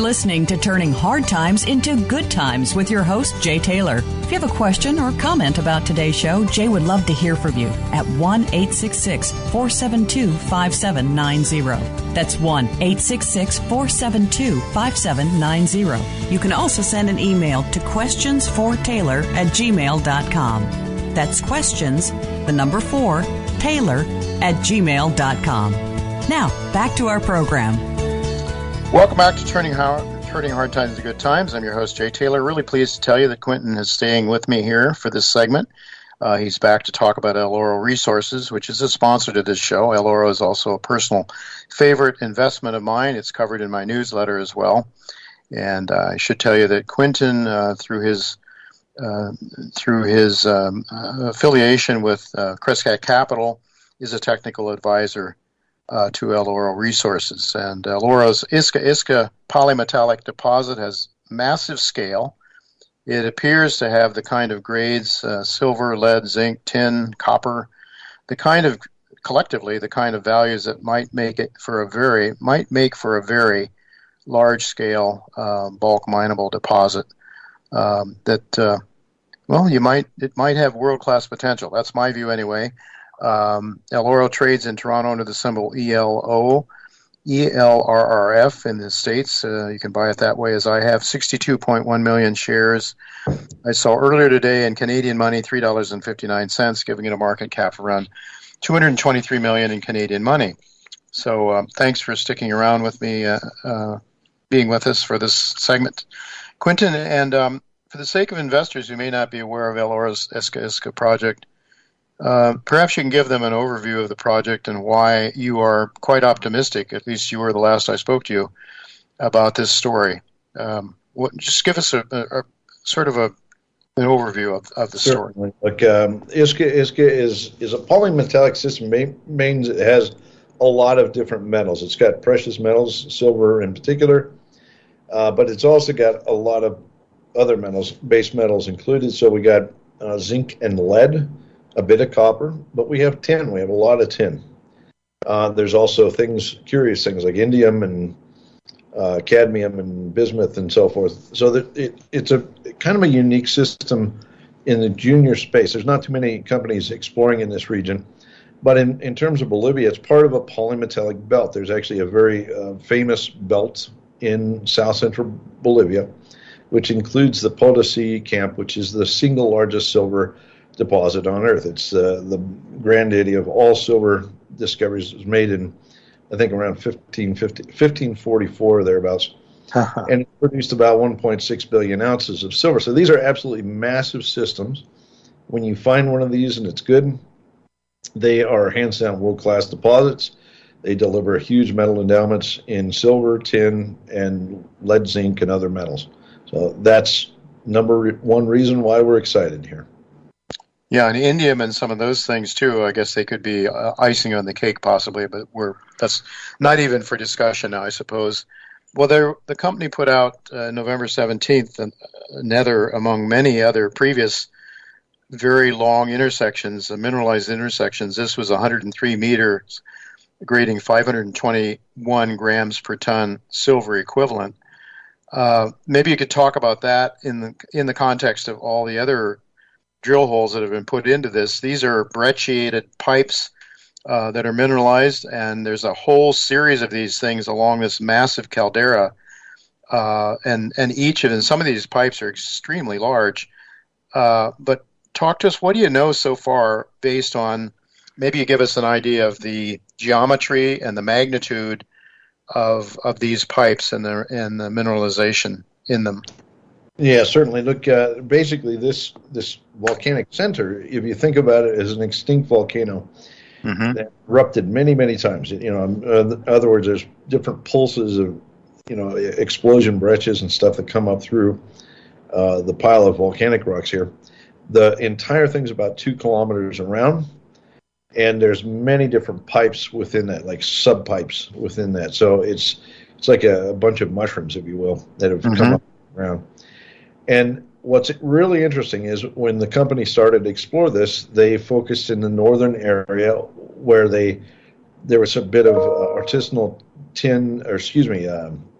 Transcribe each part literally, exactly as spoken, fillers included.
listening to Turning Hard Times into Good Times with your host, Jay Taylor. If you have a question or comment about today's show, Jay would love to hear from you at one eight six six, four seven two, five seven nine zero. That's one eight six six, four seven two, five seven nine zero. You can also send an email to questions for taylor at gmail dot com. That's questions, the number four, Taylor at gmail dot com. Now, back to our program. Welcome back to Turning Hard, Turning Hard Times into Good Times. I'm your host, Jay Taylor. Really pleased to tell you that Quentin is staying with me here for this segment. Uh, he's back to talk about El Oro Resources, which is a sponsor to this show. El Oro is also a personal favorite investment of mine. It's covered in my newsletter as well. And uh, I should tell you that Quentin, uh, through his uh, through his um, uh, affiliation with uh, Crescat Capital, is a technical advisor Uh, to El Oro Resources. And El Oro's Isca-Isca polymetallic deposit has massive scale. It appears to have the kind of grades, uh, silver, lead, zinc, tin, copper, the kind of, collectively, the kind of values that might make it for a very, might make for a very large-scale uh, bulk mineable deposit um, that, uh, well, you might, it might have world-class potential. That's my view anyway. Um, El Oro trades in Toronto under the symbol E L O, E L R R F in the States. Uh, you can buy it that way as I have. sixty-two point one million shares. I saw earlier today in Canadian money, three dollars and fifty-nine cents, giving it a market cap of around two hundred twenty-three million dollars in Canadian money. So um, thanks for sticking around with me, uh, uh, being with us for this segment. Quentin, and um, for the sake of investors who may not be aware of El Oro's Isca-Isca project, Uh, perhaps you can give them an overview of the project and why you are quite optimistic, at least you were the last I spoke to you, about this story. Um, what, just give us a, a, a sort of a, an overview of, of the Certainly. story. Look, um, Isca-Isca is, is a polymetallic system. It means it has a lot of different metals. It's got precious metals, silver in particular, uh, but it's also got a lot of other metals, base metals included. So we got uh, zinc and lead, a bit of copper, but we have tin. We have a lot of tin. Uh, there's also things, curious things like indium and uh, cadmium and bismuth and so forth. So that it, it's a kind of a unique system in the junior space. There's not too many companies exploring in this region. But in, in terms of Bolivia, it's part of a polymetallic belt. There's actually a very uh, famous belt in south central Bolivia, which includes the Potosi camp, which is the single largest silver deposit on Earth. It's uh, the granddaddy of all silver discoveries. It was made in, I think, around fifteen fifty, fifteen forty-four, thereabouts. And it produced about one point six billion ounces of silver. So these are absolutely massive systems. When you find one of these and it's good, they are hands down world-class deposits. They deliver huge metal endowments in silver, tin, and lead, zinc, and other metals. So that's number one reason why we're excited here. Yeah, and indium and some of those things too. I guess they could be uh, icing on the cake, possibly, but we're that's not even for discussion now, I suppose. Well, the company put out uh, November seventeenth another among many other previous very long intersections, uh, mineralized intersections. This was one hundred three meters, grading five hundred twenty-one grams per ton silver equivalent. Uh, maybe you could talk about that in the in the context of all the other drill holes that have been put into this. These are brecciated pipes uh, that are mineralized, and there's a whole series of these things along this massive caldera, uh, and and each of them, some of these pipes are extremely large. Uh, but talk to us, what do you know so far based on, maybe you give us an idea of the geometry and the magnitude of of these pipes and the and the mineralization in them. Yeah, certainly. Look, uh, basically, this this volcanic center, if you think about it as an extinct volcano mm-hmm. that erupted many, many times. You know, in other words, there's different pulses of, you know, explosion breccias and stuff that come up through uh, the pile of volcanic rocks here. The entire thing's about two kilometers around, and there's many different pipes within that, like sub-pipes within that. So it's it's like a, a bunch of mushrooms, if you will, that have mm-hmm. come up around. And what's really interesting is when the company started to explore this, they focused in the northern area where they there was a bit of uh, artisanal tin, or excuse me, um,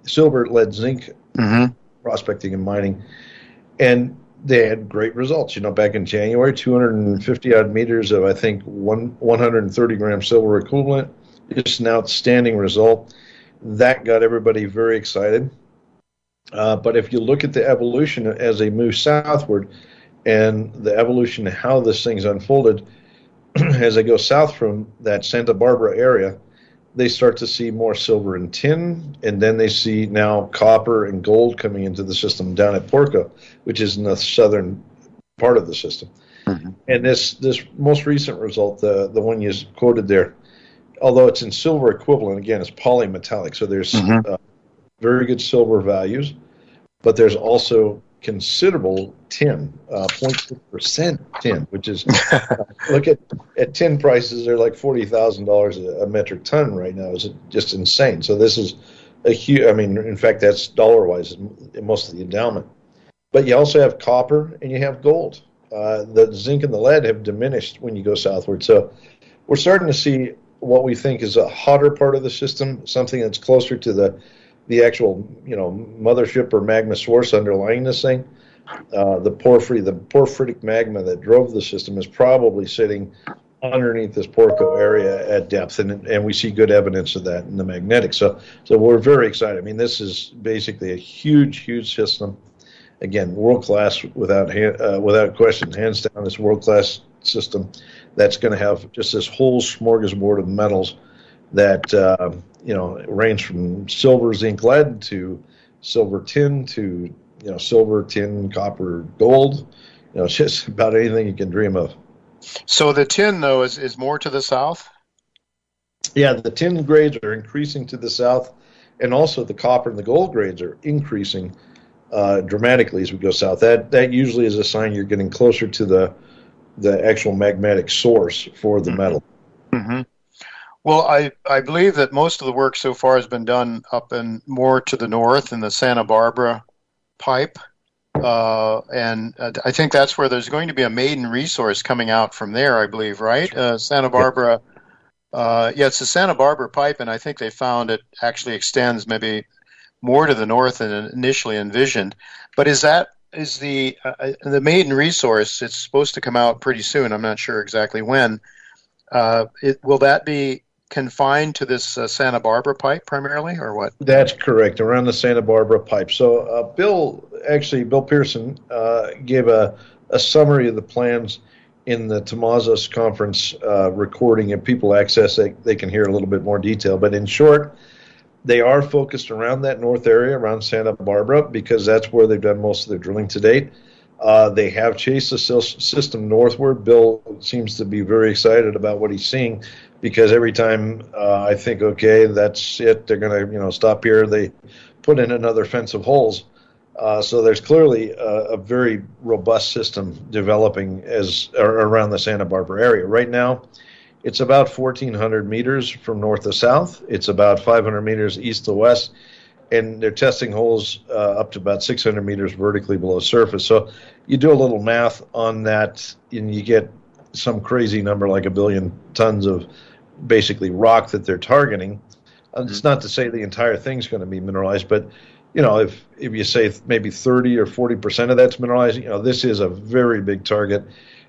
silver, lead, zinc Mm-hmm. prospecting and mining, and they had great results. You know, back in January, two hundred fifty odd meters of I think one 130 gram silver equivalent. It's an outstanding result. That got everybody very excited. Uh, but if you look at the evolution as they move southward, and the evolution of how this thing's unfolded, as they go south from that Santa Barbara area, they start to see more silver and tin, and then they see now copper and gold coming into the system down at Porco, which is in the southern part of the system. Mm-hmm. And this this most recent result, the the one you quoted there, although it's in silver equivalent, again, it's polymetallic, so there's mm-hmm. uh, very good silver values, but there's also considerable tin, uh, zero point six percent tin, which is, uh, look at, at tin prices, they're like forty thousand dollars a metric ton right now. It's just insane. So this is a huge, I mean, in fact, that's dollar-wise most of the endowment. But you also have copper and you have gold. Uh, the zinc and the lead have diminished when you go southward. So we're starting to see what we think is a hotter part of the system, something that's closer to the the actual, you know, mothership or magma source underlying this thing. Uh, the porphyry, the porphyritic magma that drove the system is probably sitting underneath this Porco area at depth, and and we see good evidence of that in the magnetic. So, so we're very excited. I mean, this is basically a huge, huge system. Again, world class without uh, without question, hands down. This world class system that's going to have just this whole smorgasbord of metals that uh, you know range from silver, zinc, lead to silver, tin to you know silver, tin, copper, gold. You know, it's just about anything you can dream of. So the tin, though, is, is more to the south? Yeah, the tin grades are increasing to the south, and also the copper and the gold grades are increasing uh, dramatically as we go south. That that usually is a sign you're getting closer to the the actual magmatic source for the metal. Mm-hmm. Well, I, I believe that most of the work so far has been done up in more to the north in the Santa Barbara pipe. Uh, and uh, I think that's where there's going to be a maiden resource coming out from there, I believe, right? Uh, Santa Barbara, uh, yeah, it's the Santa Barbara pipe, and I think they found it actually extends maybe more to the north than initially envisioned. But is that, is the, uh, the maiden resource, it's supposed to come out pretty soon, I'm not sure exactly when. Uh, it, will that be confined to this uh, Santa Barbara pipe primarily, or what? That's correct, around the Santa Barbara pipe. So uh, Bill, actually, Bill Pearson uh, gave a, a summary of the plans in the Tomazos conference uh, recording. If people access it, they can hear a little bit more detail. But in short, they are focused around that north area, around Santa Barbara, because that's where they've done most of their drilling to date. Uh, they have chased the system northward. Bill seems to be very excited about what he's seeing, because every time uh, I think, okay, that's it, they're going to, you know, stop here, they put in another fence of holes. Uh, so there's clearly a, a very robust system developing as around the Santa Barbara area. Right now, it's about fourteen hundred meters from north to south. It's about five hundred meters east to west. And they're testing holes uh, up to about six hundred meters vertically below surface. So you do a little math on that, and you get some crazy number like a billion tons of basically rock that they're targeting. Uh, mm-hmm. It's not to say the entire thing's going to be mineralized, but you know, if if you say maybe thirty or forty percent of that's mineralized, you know, this is a very big target.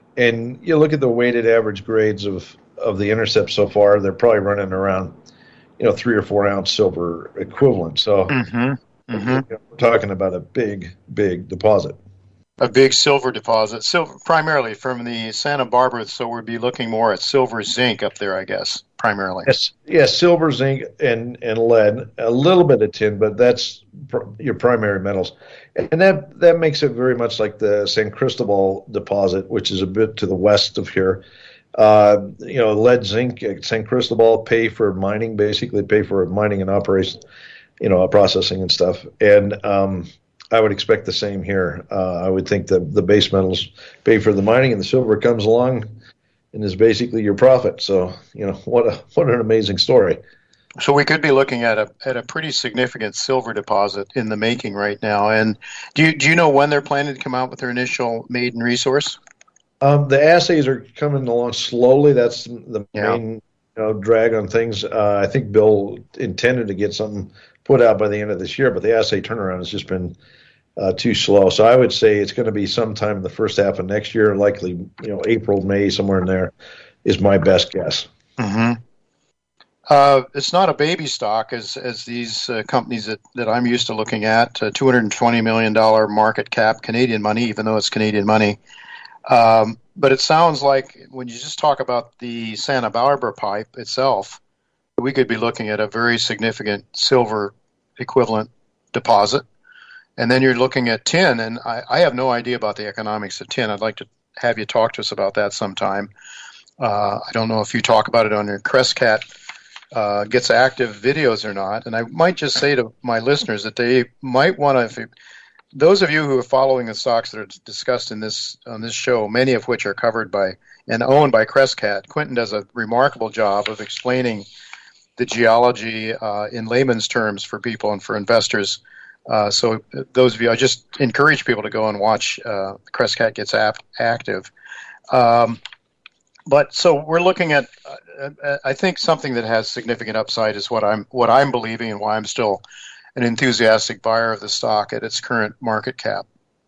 And you look at the weighted average grades of of the intercepts so far, they're probably running around, you know, three or four ounce silver equivalent. So mm-hmm. Mm-hmm. You know, we're talking about a big, big deposit. A big silver deposit, silver primarily from the Santa Barbara. So we'd be looking more at silver, zinc up there, I guess, primarily. Yes, yeah, silver, zinc, and and lead. A little bit of tin, but that's pr- your primary metals, and that that makes it very much like the San Cristobal deposit, which is a bit to the west of here. Uh, you know, lead, zinc, San Cristobal pay for mining, basically pay for mining and operation, you know, processing and stuff. And um, I would expect the same here. Uh, I would think the the base metals pay for the mining, and the silver comes along and is basically your profit. So, you know, what a what an amazing story. So we could be looking at a at a pretty significant silver deposit in the making right now. And do you do you know when they're planning to come out with their initial maiden resource? Um, the assays are coming along slowly. That's the yeah. main you know, drag on things. Uh, I think Bill intended to get something put out by the end of this year, but the assay turnaround has just been uh, too slow. So I would say it's going to be sometime in the first half of next year, likely you know April, May, somewhere in there is my best guess. Mm-hmm. Uh, it's not a baby stock as as these uh, companies that, that I'm used to looking at, uh, two hundred twenty million dollars market cap Canadian money, even though it's Canadian money. Um, but it sounds like when you just talk about the Santa Barbara pipe itself, we could be looking at a very significant silver equivalent deposit. And then you're looking at tin, and I, I have no idea about the economics of tin. I'd like to have you talk to us about that sometime. Uh, I don't know if you talk about it on your Crescat uh, Gets Active videos or not. And I might just say to my listeners that they might want to, those of you who are following the stocks that are discussed in this on this show, many of which are covered by and owned by Crescat, Quentin does a remarkable job of explaining the geology uh, in layman's terms for people and for investors. Uh, so those of you, I just encourage people to go and watch uh, Crescat Gets ap- Active. Um, but so we're looking at, uh, I think something that has significant upside is what I'm what I'm believing and why I'm still an enthusiastic buyer of the stock at its current market cap.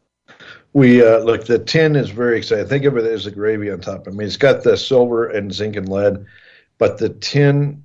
We uh, look, the tin is very exciting. Think of it as a gravy on top. I mean, it's got the silver and zinc and lead, but the tin,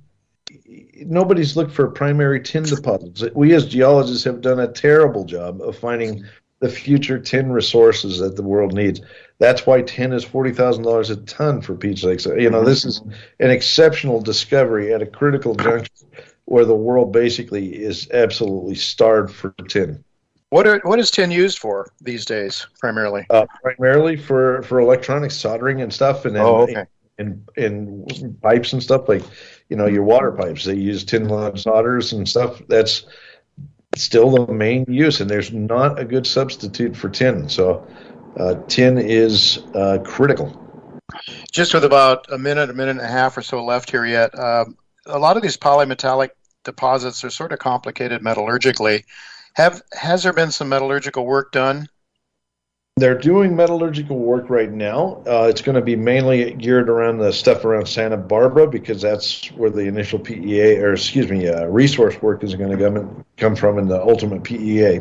nobody's looked for primary tin deposits. We as geologists have done a terrible job of finding the future tin resources that the world needs. That's why tin is forty thousand dollars a ton for Pete's Lake. So, you know, this is an exceptional discovery at a critical juncture where the world basically is absolutely starved for tin. What are, what is tin used for these days, primarily? Uh, primarily for, for electronic soldering and stuff, and then oh, okay. in, in, in pipes and stuff, like, you know, your water pipes. They use tin lead solders and stuff. That's still the main use, and there's not a good substitute for tin. So uh, tin is uh, critical. Just with about a minute, a minute and a half or so left here yet, um, a lot of these polymetallic deposits are sort of complicated metallurgically. Have has there been some metallurgical work done? They're doing metallurgical work right now. Uh, it's going to be mainly geared around the stuff around Santa Barbara because that's where the initial P E A, or excuse me, uh, resource work is going to come come from in the ultimate P E A.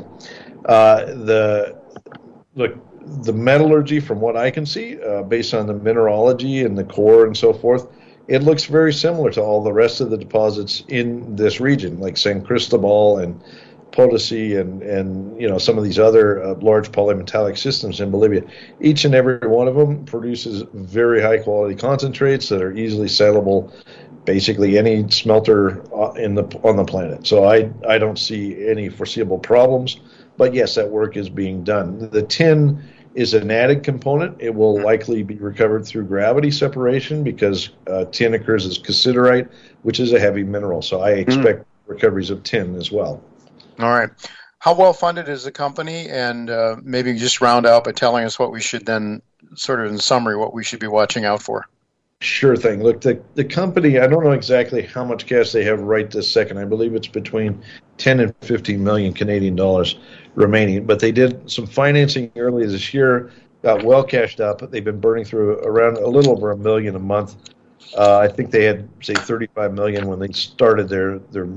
Uh, the look, the metallurgy, from what I can see, uh, based on the mineralogy and the core and so forth, it looks very similar to all the rest of the deposits in this region, like San Cristobal and Potosi and, and you know some of these other uh, large polymetallic systems in Bolivia. Each and every one of them produces very high quality concentrates that are easily sellable, basically any smelter in the on the planet. So I I don't see any foreseeable problems. But yes, that work is being done. The tin is an added component. It will likely be recovered through gravity separation because uh, tin occurs as cassiterite, which is a heavy mineral. So I expect mm. recoveries of tin as well. All right. How well funded is the company? And uh, maybe just round out by telling us what we should then, sort of in summary, what we should be watching out for. Sure thing. Look, the, the company, I don't know exactly how much cash they have right this second. I believe it's between ten and fifteen million Canadian dollars remaining. But they did some financing earlier this year, got well cashed up. They've been burning through around a little over a million a month. Uh, I think they had, say, thirty-five million when they started their their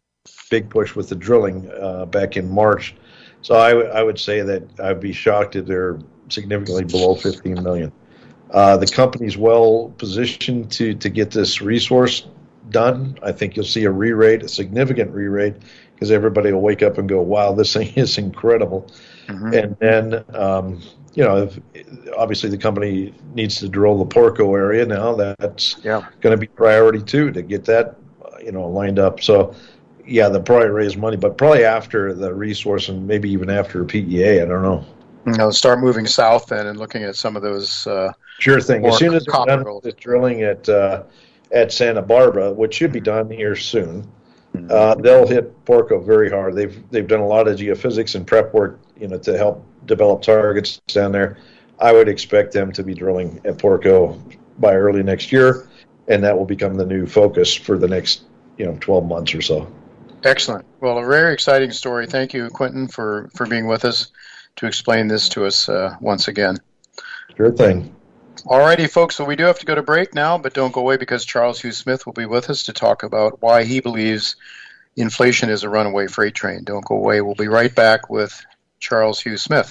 big push with the drilling uh, back in March. So I, w- I would say that I'd be shocked if they're significantly below fifteen million. Uh, the company's well positioned to, to get this resource done. I think you'll see a re-rate, a significant re-rate, because everybody will wake up and go, wow, this thing is incredible. Mm-hmm. And then, um, you know, if, obviously the company needs to drill the Porco area now. That's yeah. going to be priority two to get that, you know, lined up. So, yeah, they'll probably raise money, but probably after the resource and maybe even after a P E A. I don't know. You know, start moving south then and looking at some of those. Uh, sure thing. As soon as they're done with the drilling at uh, at Santa Barbara, which should be done here soon, mm-hmm. uh, they'll hit Porco very hard. They've they've done a lot of geophysics and prep work, you know, to help develop targets down there. I would expect them to be drilling at Porco by early next year, and that will become the new focus for the next, you know, twelve months or so. Excellent. Well, a very exciting story. Thank you, Quentin, for, for being with us to explain this to us uh, once again. Sure thing. All righty, folks. So we do have to go to break now, but don't go away because Charles Hugh Smith will be with us to talk about why he believes inflation is a runaway freight train. Don't go away. We'll be right back with Charles Hugh Smith.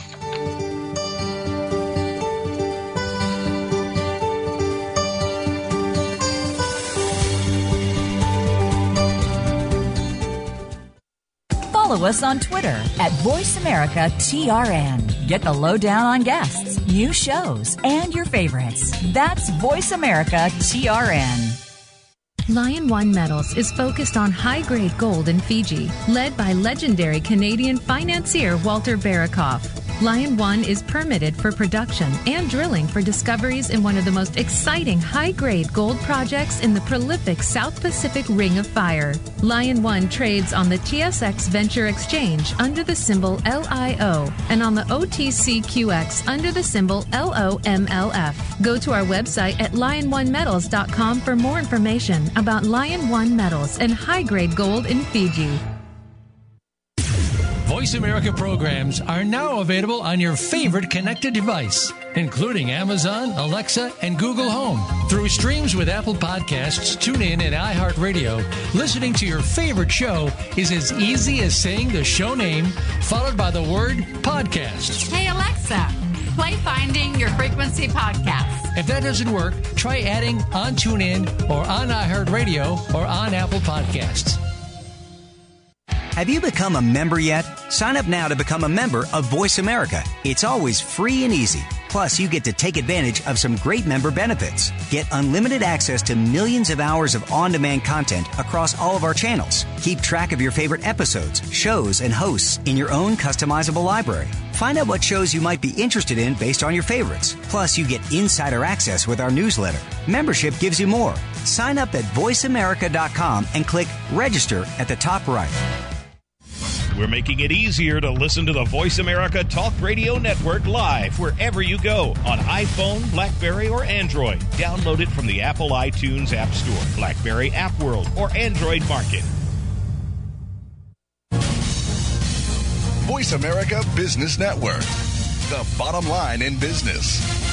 Follow us on Twitter at Voice America T R N. Get the lowdown on guests, new shows, and your favorites. That's Voice America T R N. Lion One Metals is focused on high-grade gold in Fiji, led by legendary Canadian financier Walter Barakoff. Lion One is permitted for production and drilling for discoveries in one of the most exciting high-grade gold projects in the prolific South Pacific Ring of Fire. Lion One trades on the T S X Venture Exchange under the symbol L I O and on the O T C Q X under the symbol L O M L F. Go to our website at lion one metals dot com for more information about Lion One Metals and high-grade gold in Fiji. Voice America programs are now available on your favorite connected device, including Amazon, Alexa, and Google Home. Through streams with Apple Podcasts, TuneIn, and iHeartRadio, listening to your favorite show is as easy as saying the show name followed by the word podcast. Hey, Alexa, play Finding Your Frequency podcast. If that doesn't work, try adding on TuneIn or on iHeartRadio or on Apple Podcasts. Have you become a member yet? Sign up now to become a member of Voice America. It's always free and easy. Plus, you get to take advantage of some great member benefits. Get unlimited access to millions of hours of on-demand content across all of our channels. Keep track of your favorite episodes, shows, and hosts in your own customizable library. Find out what shows you might be interested in based on your favorites. Plus, you get insider access with our newsletter. Membership gives you more. Sign up at voice america dot com and click Register at the top right. We're making it easier to listen to the Voice America Talk Radio Network live wherever you go on iPhone, BlackBerry, or Android. Download it from the Apple iTunes App Store, BlackBerry App World, or Android Market. Voice America Business Network, the bottom line in business.